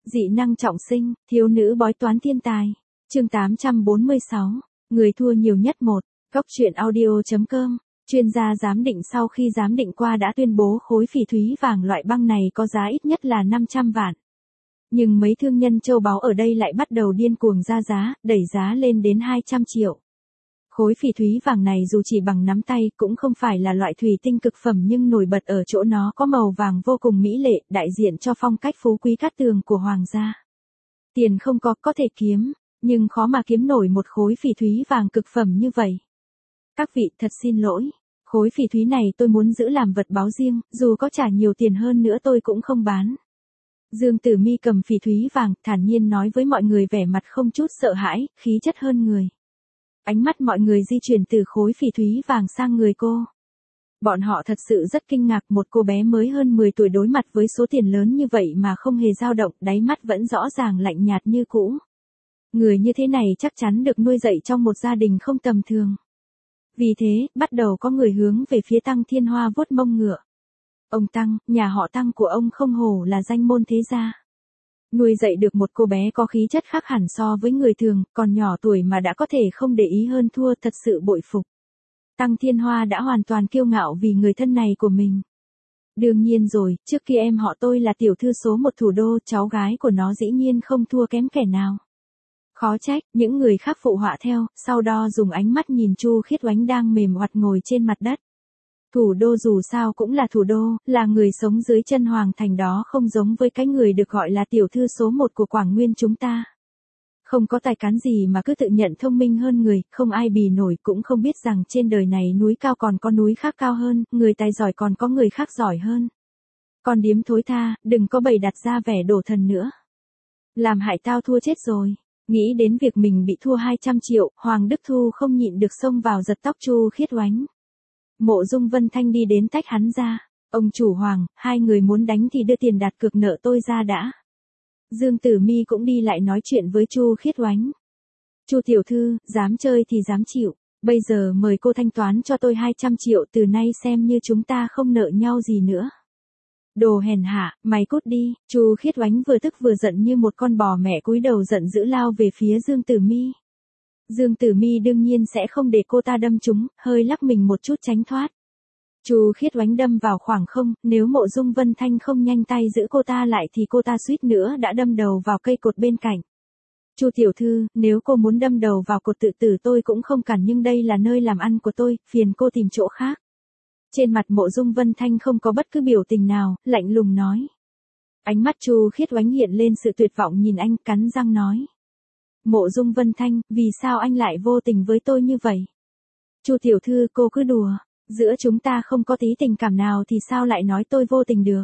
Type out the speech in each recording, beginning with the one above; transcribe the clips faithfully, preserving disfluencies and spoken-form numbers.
Dị năng trọng sinh, thiếu nữ bói toán thiên tài. Chương tám trăm bốn mươi sáu, người thua nhiều nhất một. Góc truyện audio.com. Chuyên gia giám định sau khi giám định qua đã tuyên bố khối phỉ thúy vàng loại băng này có giá ít nhất là năm trăm vạn. Nhưng mấy thương nhân châu báu ở đây lại bắt đầu điên cuồng ra giá, đẩy giá lên đến hai trăm triệu. Khối phỉ thúy vàng này dù chỉ bằng nắm tay cũng không phải là loại thủy tinh cực phẩm, nhưng nổi bật ở chỗ nó có màu vàng vô cùng mỹ lệ, đại diện cho phong cách phú quý cát tường của hoàng gia. Tiền không có, có thể kiếm, nhưng khó mà kiếm nổi một khối phỉ thúy vàng cực phẩm như vậy. Các vị, thật xin lỗi, khối phỉ thúy này tôi muốn giữ làm vật báo riêng, dù có trả nhiều tiền hơn nữa tôi cũng không bán. Dương Tử Mi cầm phỉ thúy vàng, thản nhiên nói với mọi người, vẻ mặt không chút sợ hãi, khí chất hơn người. Ánh mắt mọi người di chuyển từ khối phỉ thúy vàng sang người cô. Bọn họ thật sự rất kinh ngạc, một cô bé mới hơn mười tuổi đối mặt với số tiền lớn như vậy mà không hề dao động, đáy mắt vẫn rõ ràng lạnh nhạt như cũ. Người như thế này chắc chắn được nuôi dạy trong một gia đình không tầm thường. Vì thế, bắt đầu có người hướng về phía Tăng Thiên Hoa vuốt mông ngựa. Ông Tăng, nhà họ Tăng của ông không hổ là danh môn thế gia. Nuôi dạy được một cô bé có khí chất khác hẳn so với người thường, còn nhỏ tuổi mà đã có thể không để ý hơn thua, thật sự bội phục. Tăng Thiên Hoa đã hoàn toàn kiêu ngạo vì người thân này của mình. Đương nhiên rồi, trước kia em họ tôi là tiểu thư số một thủ đô, cháu gái của nó dĩ nhiên không thua kém kẻ nào. Khó trách, những người khác phụ họa theo, sau đó dùng ánh mắt nhìn Chu Khiết Oánh đang mềm oặt ngồi trên mặt đất. Thủ đô dù sao cũng là thủ đô, là người sống dưới chân hoàng thành đó, không giống với cái người được gọi là tiểu thư số một của Quảng Nguyên chúng ta. Không có tài cán gì mà cứ tự nhận thông minh hơn người, không ai bì nổi, cũng không biết rằng trên đời này núi cao còn có núi khác cao hơn, người tài giỏi còn có người khác giỏi hơn. Con điếm thối tha, đừng có bày đặt ra vẻ đổ thần nữa. Làm hại tao thua chết rồi. Nghĩ đến việc mình bị thua hai trăm triệu, Hoàng Đức Thu không nhịn được xông vào giật tóc Chu Khiết Oánh. Mộ Dung Vân Thanh đi đến tách hắn ra. Ông chủ Hoàng, hai người muốn đánh thì đưa tiền đặt cược nợ tôi ra đã. Dương Tử Mi cũng đi lại nói chuyện với Chu Khiết Oánh. Chu tiểu thư, dám chơi thì dám chịu. Bây giờ mời cô thanh toán cho tôi hai trăm triệu, từ nay xem như chúng ta không nợ nhau gì nữa. Đồ hèn hạ, mày cút đi. Chu Khiết Oánh vừa tức vừa giận như một con bò mẹ, cúi đầu giận dữ lao về phía Dương Tử Mi. Dương Tử Mi đương nhiên sẽ không để cô ta đâm trúng, hơi lắc mình một chút tránh thoát. Chu Khiết Oánh đâm vào khoảng không, nếu Mộ Dung Vân Thanh không nhanh tay giữ cô ta lại thì cô ta suýt nữa đã đâm đầu vào cây cột bên cạnh. Chu tiểu thư, nếu cô muốn đâm đầu vào cột tự tử tôi cũng không cản, nhưng đây là nơi làm ăn của tôi, phiền cô tìm chỗ khác. Trên mặt Mộ Dung Vân Thanh không có bất cứ biểu tình nào, lạnh lùng nói. Ánh mắt Chu Khiết Oánh hiện lên sự tuyệt vọng, nhìn anh, cắn răng nói. Mộ Dung Vân Thanh, vì sao anh lại vô tình với tôi như vậy? Chu tiểu thư, cô cứ đùa, giữa chúng ta không có tí tình cảm nào thì sao lại nói tôi vô tình được?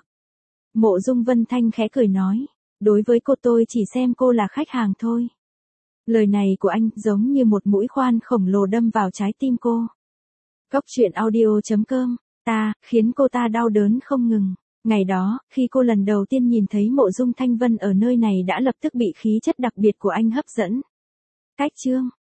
Mộ Dung Vân Thanh khẽ cười nói, đối với cô tôi chỉ xem cô là khách hàng thôi. Lời này của anh giống như một mũi khoan khổng lồ đâm vào trái tim cô. Góc truyện audio.com, ta, khiến cô ta đau đớn không ngừng. Ngày đó, khi cô lần đầu tiên nhìn thấy Mộ Dung Thanh Vân ở nơi này đã lập tức bị khí chất đặc biệt của anh hấp dẫn. Cách chương